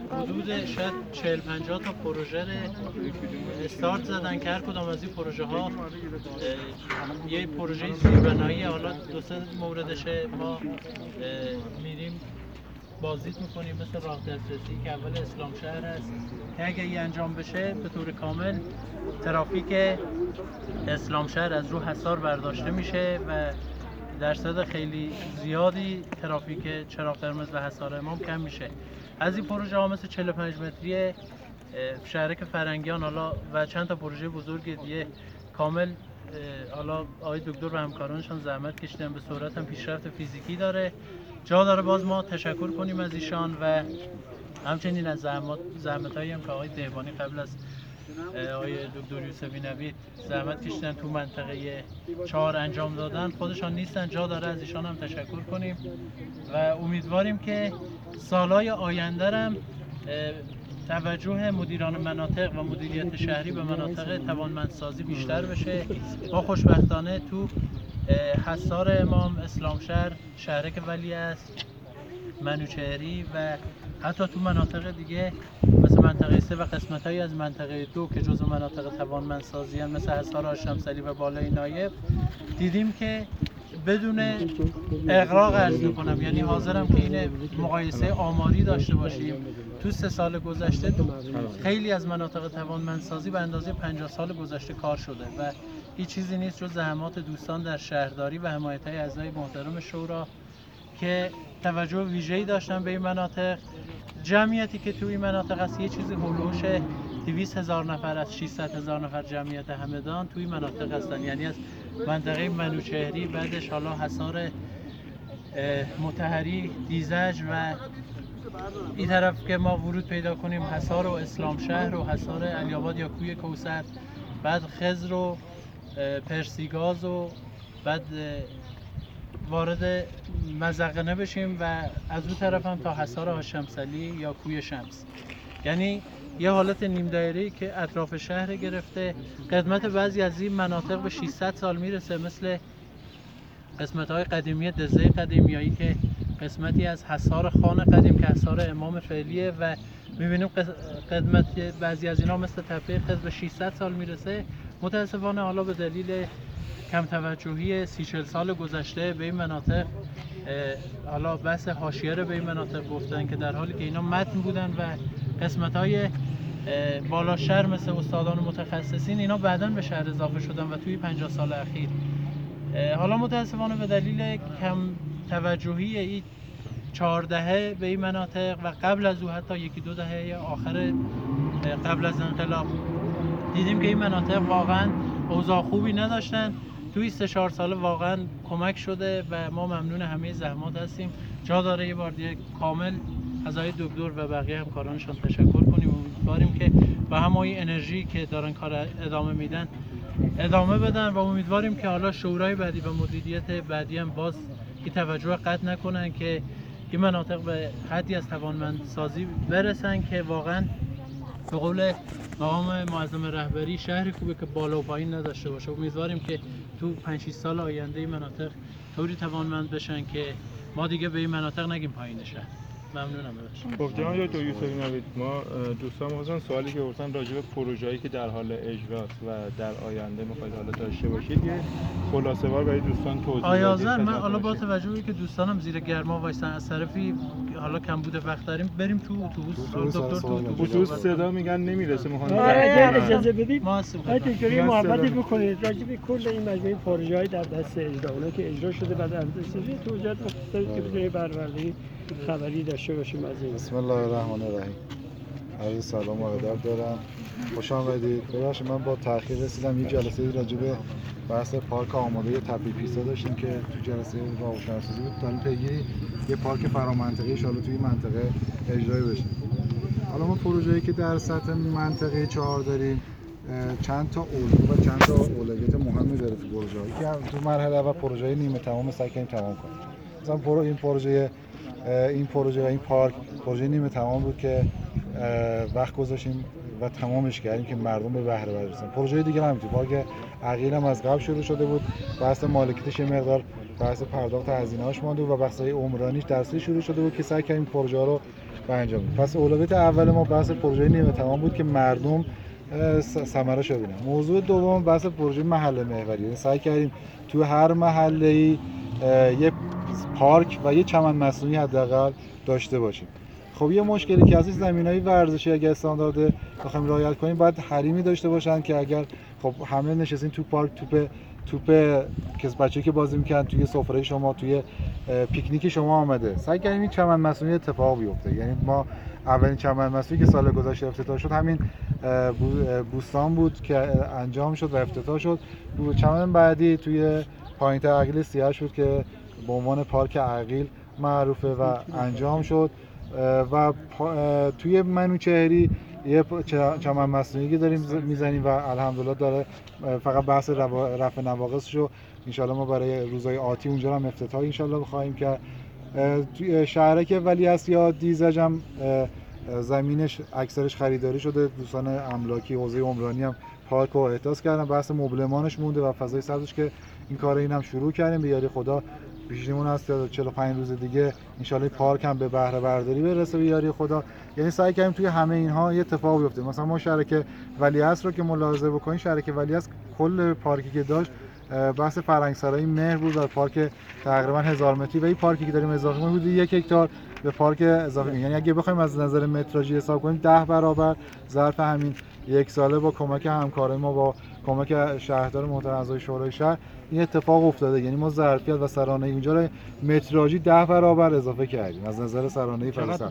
حدود شاید 40-50 تا پروژه رو استارت زدن که هر کدام از این پروژه ها یه پروژه زیربنایی، حالا دو سه موردشه ما میریم بازدید میکنیم مثل راه دسترسی که اول اسلام شهر هست که اگه این انجام بشه به طور کامل ترافیک اسلام شهر از رو حصار برداشته میشه و درصد خیلی زیادی ترافیک چراغ قرمز و حصار امام کم میشه. از این پروژه ها مثل 45 متری شهرک فرنگیان حالا و چند تا پروژه بزرگ دیگه کامل حالا آقای دکتر و همکارانشان زحمت کشیدن، به صورت هم پیشرفت فیزیکی داره. جا داره باز ما تشکر کنیم از ایشان و همچنین از زحمتایی هم که آقای دهبانی قبل از آقای دکتر یوسفی نوید زحمت کشیدن تو منطقه 4 انجام دادن، خودشان نیستن، جا داره از ایشان هم تشکر کنیم و امیدواریم که سالهای آینده هم توجه مدیران مناطق و مدیریت شهری به مناطق توانمندسازی بیشتر بشه. ما خوشبختانه تو حصار امام، اسلام شهر، شهرک ولیعصر، منوچهری و حتی تو مناطق دیگه مثل منطقه 3 و قسمت‌هایی از منطقه 2 که جزو مناطق توانمندسازی هستند مثل حصار هاشم‌سلی و بالای نایب دیدیم که بدون اغراق عرض می‌کنم، یعنی حاضرم که این مقایسه آماری داشته باشیم، تو 3 سال گذشته تو خیلی از مناطق توانمندسازی به اندازه 50 سال گذشته کار شده و هیچ چیزی نیست جز زحمات دوستان در شهرداری و حمایت‌های اعضای محترم شورا که توجه ویژه‌ای داشتن به این مناطق. جمعیتی که توی این مناطق هست یه چیزی هولوش 200,000 نفر از 600,000 نفر جمعیت همدان توی مناطق هستن، یعنی از منطقه منوچهری، بعدش حالا حصار مطهری، دیزج و این طرف که ما ورود پیدا کنیم حصار و اسلام شهر و حصار علی‌آباد یا کوی کوثر، بعد خضر و پرسیگاز و بعد وارد مزقنه بشیم و از اون طرف هم تا حصار هاشم‌سلی یا کوی شمس. یعنی یه حالت نیم دایره‌ای که اطراف شهر گرفته. قدمت بعضی از این مناطق به 600 سال میرسه، مثل قسمت‌های قدیمی دزه قدیمیایی که قسمتی از حصار خان قدیم که حصار امام فعلیه و می‌بینیم قدمت بعضی از اینا مثل تپه خضر به 600 سال میرسه. متأسفانه حالا به دلیل کم توجهی 30-40 سال گذشته به این مناطق، حالا بحث حاشیه رو به این مناطق گفتن که در حالی که اینا متن بودن و قسمت‌های بالا شهر مثل استادان متخصصین اینا بعداً به شهر اضافه شدن و توی 50 سال اخیر حالا متاسفانه به دلیل کم توجهی این 4 دهه به این مناطق و قبل از او حتی 1-2 دهه آخر قبل از انقلاب دیدیم که این مناطق واقعاً اوضاع خوبی نداشتن. توی 3-4 ساله واقعاً کمک شده و ما ممنون همه زحمات هستیم. جا داره یه بار دیگه کامل از آقای دکتر و بقیه همکارانشان تشکر کنیم. امیدواریم که با همین انرژی که دارن کار ادامه میدن ادامه بدن و امیدواریم که حالا شورای بعدی و مدیریت بعدی هم باز این توجه قطع نکنن که این مناطق به حدی از توانمندسازی برسن که واقعاً به قول مقام معظم رهبری شهر خوبه که بالا و پایین نداشته باشه. امیدواریم که تو 5-6 سال آینده این مناطق طوری توانمند بشن که ما دیگه به این مناطق نگیم پایین شهر. ممنونم ازش. خب جناب دکتر یوسفی نوید، ما دوستان می‌خواستن سوالی که گفتن راجع به پروژه‌ای که در حال اجراست و در آینده می‌خواید حالا داشته باشید یه خلاصه‌وار برای دوستان توضیح بدید. آیازر من حالا با توجه که دوستانم زیر گرما وایسن از طرفی حالا کم بوده وقت داریم بریم تو اتوبوس. دکتر تو اتوبوس صدا میگن نمیرسه، می‌خوام اگر اجازه بدید ما دکتری محبتی بکنید راجع به کل این مجموعه پروژه‌های در دست اجرا، اونایی که اجرا شده بعد از اجرا توضیحات مختصری که بدون بروردگی خبری داشته باشیم از این. بسم الله الرحمن الرحیم. عرض سلام و ادب دارم. خوش آمدید. ببخشید من با تأخیر رسیدم. یه جلسه راجع به بحث پارک آماده تپه پیسا داشتیم که تو جلسه راهشناسی بود. تا پیگیری یه پارک فرامنطقه‌ای ان شاءالله توی منطقه اجرایی بشه. حالا ما پروژه‌ای که در سطح منطقه 4 داریم چند تا الگو و چند تا اولویت مهمی داره تو پروژه‌ها. که تو مرحله اول پروژه نیمه تمام سعی کنیم تمام کنیم. مثلا این پروژه و این پارک پروژه نیمه تمام بود که وقت گذاشتیم و تمامش کردیم که مردم به بهره برسن. پروژه دیگه هم تو پارک عقیل هم از قبل شروع شده بود، بحث مالکیتش یه مقدار بحث پرداخت هزینه‌اش مونده و بحث عمرانیش درستی شروع شده بود که سعی کردیم پروژه رو و انجام بدیم. پس اولویت اول ما بحث پروژه نیمه تمام بود که مردم ثمره‌اش رو ببینن. موضوع دوم بحث پروژه محله محوری، یعنی سعی کردیم تو هر محله‌ای یه پارک و یه چمن مصنوعی حداقل داشته باشیم. خب یه مشکلی که هست زمینای ورزشی اگه استاندارد بخوایم رعایت کنیم باید حریمی داشته باشن که اگر خب همه نشستین تو پارک توپ که بچه‌ای که بازی می‌کنن توی سفره شما توی پیکنیک شما آمده، سعی کردیم این چمن مصنوعی اتفاق بیفته. یعنی ما اولین چمن مصنوعی که سال گذشته افتتاح شد همین بوستان بود که انجام شد و افتتاح شد. چمن بعدی توی پایین‌تر عقیل سیاهش بود که به عنوان پارک عقیل معروفه و انجام شد و توی منوچهری یه چمن مصنوعی که داریم میزنیم و الحمدلله داره فقط بحث رفع نواقصش رو انشالله ما برای روزهای آتی اونجا هم افتتاح انشالله بخواهیم که توی شهرک ولیعصر یا دیزج هم زمینش اکثرش خریداری شده. دوستان املاکی حوزه عمرانی هم پارک رو احداث کردن، بحث مبلمانش مونده و فضای سبزش که این کار اینم شروع کردیم. به یاری خدا پیشمون هست 45 روز دیگه انشالله پارک هم به بهره برداری برسه به یاری خدا. یعنی سعی کردیم توی همه اینها یه اتفاق بیفته. مثلا ما شهرک ولیعصر رو که ملاحظه بکنید، شهرک ولیعصر کل پارکی که داشت بحث فرنگسرای مهر بود و پارک تقریبا 1000 متری و این پارکی که داریم اضافه می‌کنیم حدود 1 هکتار به پارک اضافه می‌کنیم. یعنی اگه بخوایم از نظر متراژی حساب کنیم 10 برابر ظرف همین یک ساله با کمک همکارای ما با کمک شهردار محترم اعضای شورای شهر این اتفاق افتاده. یعنی ما ظرفیت و سرانه اونجا رو متراژی 10 برابر اضافه کردیم از نظر سرانه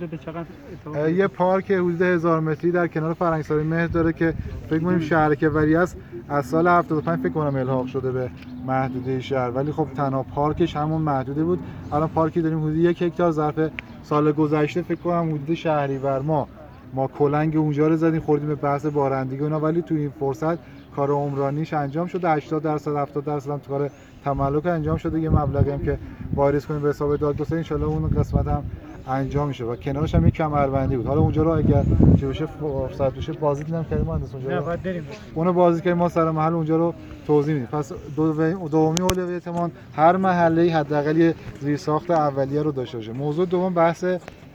فضا. یه پارک حدود 1000 متری در کنار فرنگسرای مهر داره که فکر می‌کنیم شهرک ولیعصر از سال 75 فکر کنم الحاق شده به محدوده شهر، ولی خب تنها پارکش همون محدوده بود. الان پارکی داریم حدود 1 هکتار. ظرف سال گذشته فکر کنم حدود شهریور ما کلنگ اونجا رو زدیم، خوردیم به بحث بارندگی اونا، ولی تو این فرصت کار عمرانیش انجام شده. 80% 70% هم تو کار تملک انجام شده. یه مبلغی هم که واریز کنیم به حساب دادگستری ان شاءالله اون قسمت هم انجام میشه و کنارش هم یک کمربندی بود. حالا اونجا رو اگر چه بشه فرصت بشه بازی دیدم کریم مهندس اونجا نه بعد بریم اون بازی که ما سر محل اونجا رو توضیح میدیم. پس دومی اولویتمون هر محله‌ای حداقل یه زیرساخت اولیه رو داشته باشه. موضوع دوم بحث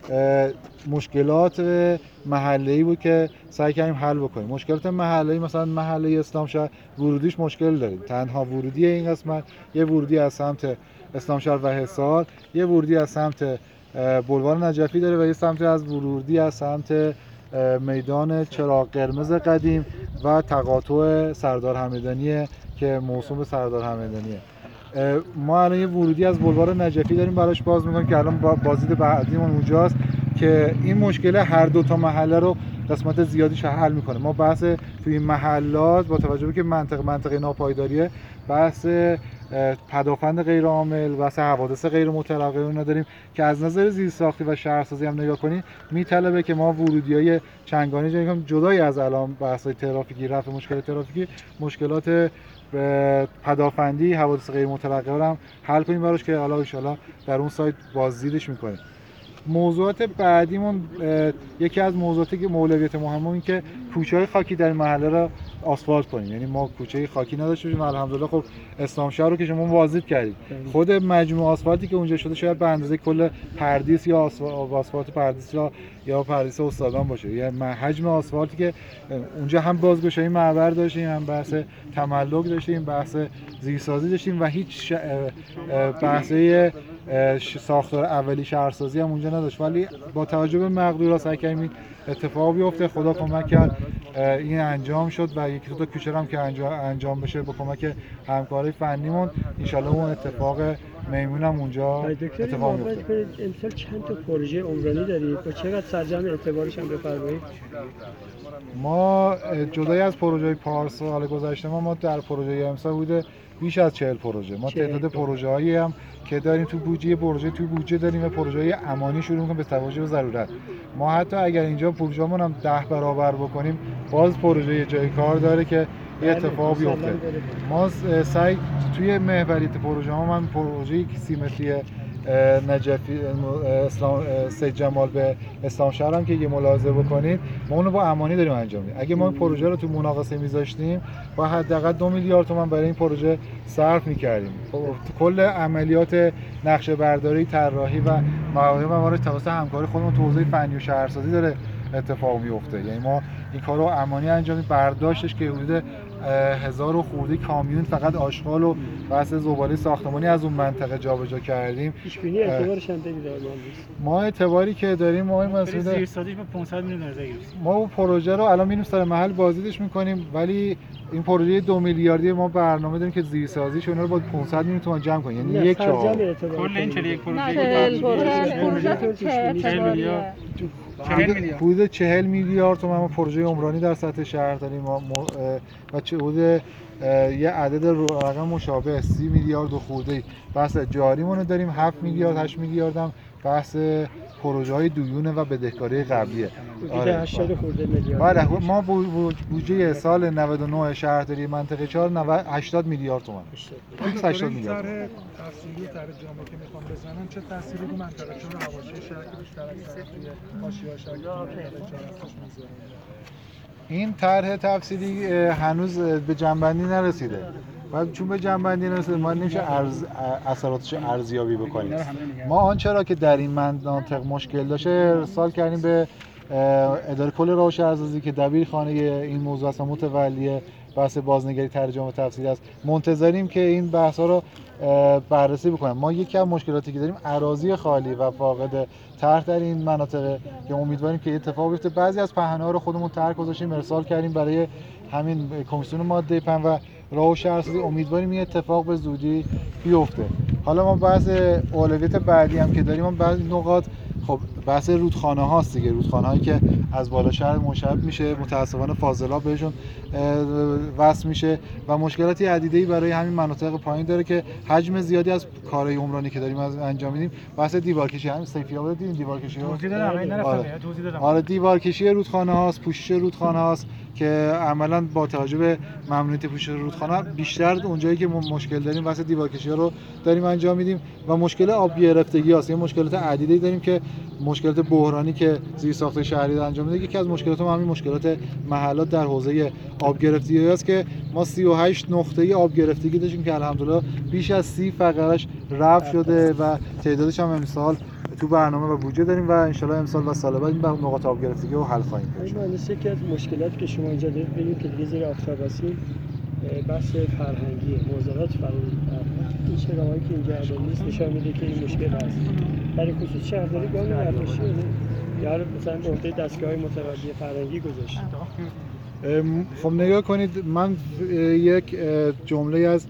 مشکلات محله‌ای بود که سعی کردیم حل بکنیم. مشکلات محله‌ای مثلا محله اسلام شهر ورودیش مشکل داریم. تنها ورودی این قسمت یه ورودی از سمت اسلام شهر و حصار، یه ورودی از سمت بلوار نجفی داره و یه سمت از ورودی از سمت میدان چراغ قرمز قدیم و تقاطع سردار همدانیه که موسوم به سردار همدانیه. ما الان یه ورودی از بلوار نجفی داریم براش باز می‌کنیم که الان بازدید بعدیمون اونجاست که این مشکل هر دو تا محله رو قسمت زیادیش حل می‌کنه. ما بحث توی محلات با توجه به که منطقه ناپایداریه، بحث پدافند غیر عامل و حوادث غیر مترقبه رو نداریم که از نظر زیرساختی و شهرسازی هم نگاه کنیم میطلبه که ما ورودی‌های چنگانی جایی کنیم جدای از الان بحث‌های ترافیکی، رفع مشکل ترافیکی، مشکلات پدافندی، حوادث غیر مترقبه رو هم حل کنیم براش که حالا ان شاءالله در اون سایت بازدیدش می‌کنیم. موضوعات بعدیمون یکی از موضوعاتی که اولویت مهمه این که کوچه‌های خاکی در محله رو آسفالت کنیم. یعنی ما کوچه خاکی نداشته باشیم. الحمدلله خب اسلام شهر رو که شما بازدید کردید، خود مجموع آسفالتی که اونجا شده شاید به اندازه کل پردیس یا آسفالت پردیس یا پردیس استادان باشه. یعنی حجم آسفالتی که اونجا هم بازگشایی معبر داشتیم، هم بحث تملک داشتیم، بحث زیرسازی داشتیم و هیچ بحثه ساختار اولی شهرسازی هم اونجا نداشت. ولی با توجه به مقدورات سعی کردیم اتفاق بیفته. خدا کمک کرد این انجام شد و یکی دو تا کوچه هم که انجام بشه با کمک همکارای فنیمون ان شاءالله اون اتفاق میمون هم اونجا اتفاق میفته. امسال چند تا پروژه عمرانی دارید و چقدر سرجم اعتبارش هم بفرمایید؟ ما جدای از پروژه پارسال گذشته ما در پروژه امسال بوده بیش از 40 پروژه. ما تعداد پروژه‌هایی هم که داریم تو بودجه داریم و پروژه‌های امانی شروع می‌کنیم به توجه به ضرورت. ما حتی اگر اینجا پروژه‌مون هم 10 برابر بکنیم باز پروژه جای کار داره که یه اتفاق بیفته. ما سعی توی محوریت پروژه ها من پروژه 30 متری نجفی اسلام سید جمال به اسلام شهر هم که یه ملاحظه بکنید ما اونو با امانی داریم انجام میدیم. اگه ما این پروژه رو تو مناقصه میذاشتیم با حداقل 2 میلیارد تومان برای این پروژه صرف میکردیم. کل عملیات نقشه برداری، طراحی و موارد توسط همکاری خودمون تو حوزه فنی و شهرسازی داره اتفاق میفته. یعنی ما این کارو امانی انجام میدیم. برداشتش که حدود 1000 و خورده کامیون فقط آشغال و بحث زباله ساختمانی از اون منطقه جابجا کردیم. پیش بینی اعتبارش هم بگید ما اعتباری که داریم ما این مسئله زیرسازیش با 500 میلیون نظر گرفتیم. ما اون پروژه رو الان میریم سر محل بازدیدش میکنیم، ولی این پروژه 2 میلیاردی ما برنامه داریم که زیرسازیش اونا رو با 500 میلیون تومان جمع کنیم. یعنی یک چهار کل این 41 پروژه حدود 40 میلیارد تومان ما پروژه عمرانی در سطح شهر داریم و حدود یه عدد رقم مشابه 30 میلیارد و خورده بحث جاریمون داریم. 7 میلیارد 8 میلیارد هم بحث پروژه های دویونه و بدهکاری قبلیه. آره 80 خورده میلیارد. بله ما بودجه سال 99 شهرداری منطقه 4 80 میلیارد تومان. 80 میلیارد. تفصیلی طرح جامعه که میخوام بزنم چه تأثیری رو منطقه 4 و حواشی شهر که بیشتر از توی حاشیه شهر میذاره؟ این طرح تفصیلی هنوز به جنبندی نرسیده. و چون به جنبندی نرسیده ما نمیشه اثراتش ارزیابی بکنیم. ما آنچه را که در این مناطق مشکل داشته ارسال کردیم به اداره کل راه و شهرسازی که دبیرخانه این موضوع است و متولی بحث بازنگری ترجمه تفصیلی است. منتظریم که این بحث‌ها رو بررسی بکنیم. ما یکی از مشکلاتی که داریم اراضی خالی و فاقد طرح در این مناطق که امیدواریم که اتفاق بیفته. بعضی از پهنه‌ها رو خودمون طرح گذاشتیم ارسال کردیم برای همین کمیسیون ماده 5 و راه و شهرسازی. امیدواریم این اتفاق به زودی بیفته. حالا ما بحث اولویت بعدی هم که داریم، بعضی نقاط خب بحث رودخانه هاست دیگه. رودخانه هایی که از بالا شهر منشعب میشه، متاسفانه فاضلاب بهشون وصل میشه و مشکلاتی عدیده‌ای برای همین مناطق پایین داره که حجم زیادی از کارهای عمرانی که داریم انجام میدیم. بحث دیوارکشی همین سیفی‌آباد دیدیم دیوارکشی توضیح دادم این نرفتم توضیح دادم. آره دیوارکشی رودخانه هاست، پوشش رودخانه هاست که عملاً با توجه به ممنوعیت پوشش رودخانه بیشتر اونجایی که مشکل داریم واسه دیوارکشی‌ها رو داریم انجام میدیم و مشکل آب گرفتگی هست. یه مشکلات عدیده‌ای داریم که مشکلات بحرانی که زیرساخت شهری انجام میده. یکی از مشکلات ما همین مشکلات محلات در حوزه آب گرفتگی است که ما 38 نقطه آب گرفتگی داشتیم که الحمدلله بیش از 30 فقرش رفع شده و تعدادش هم امسال تو برنامه و بودجه داریم و ان شاءالله امسال و سال بعد این نقاط آب گرفتگی رو حل خواهیم کرد. این یکی از مشکلاتی که شما اینجا دارید ببینید که دیگه زیر آفتاب هستیم بحث فرهنگی، موضوعات فرهنگی. این شرایطی که اینجا الان نیست نشون میده که این مشکل هست. در خصوص شهرداری گام برداشته یا مثلا به عهده دستگاه‌های متولی فرهنگی گذاشته. خب نگاه کنید، من یک جمله از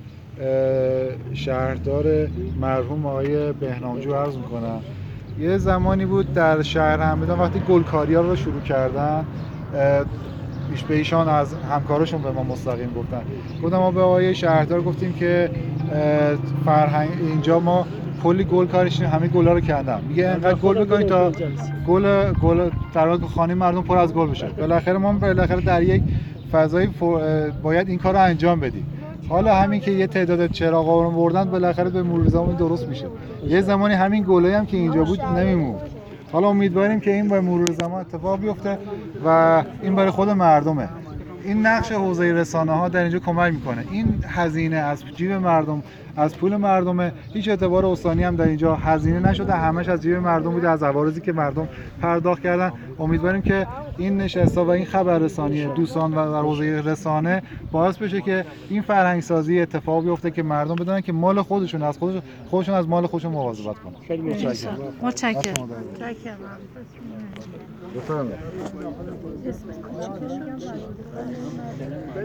شهردار مرحوم آقای بهنامجو عرض میکنم. یه زمانی بود در شهر همدان وقتی گلکاری‌ها رو شروع کردن به ایشان از همکاراشون به ما مستقیم گفتن ما به آقای شهردار گفتیم که فرهنگ اینجا ما کلی گل کارشیم، همه گلا رو کندم. میگه انقدر گل بکنید تا گل در خانه مردم پر از گل بشه. بالاخره در یک فضایی باید این کار رو انجام بدیم. حالا همین که یه تعداد چراغا رو بردن بالاخره به مرور زمان درست میشه. یه زمانی همین گلایی هم که اینجا بود نمیمون. حالا امیدواریم که این با مرور زمان اتفاق بیفته و این برای خود مردمه. این نقش حوزه رسانه ها در اینجا کمک میکنه. این هزینه از جیب مردم، از پول مردمه. هیچ اعتبار استانی هم در اینجا هزینه نشده، همش از جیب مردم بوده، از عوارضی که مردم پرداخت کردن. امیدواریم که این نشست‌ها و این خبررسانی دوستان و در حوزه رسانه باعث بشه که این فرهنگ سازی اتفاق بیفته که مردم بدونن که مال خودشون از خودشون از مال خودشون مواظبت کنن. خیلی متشکرم. متشکرم. بفرمایید.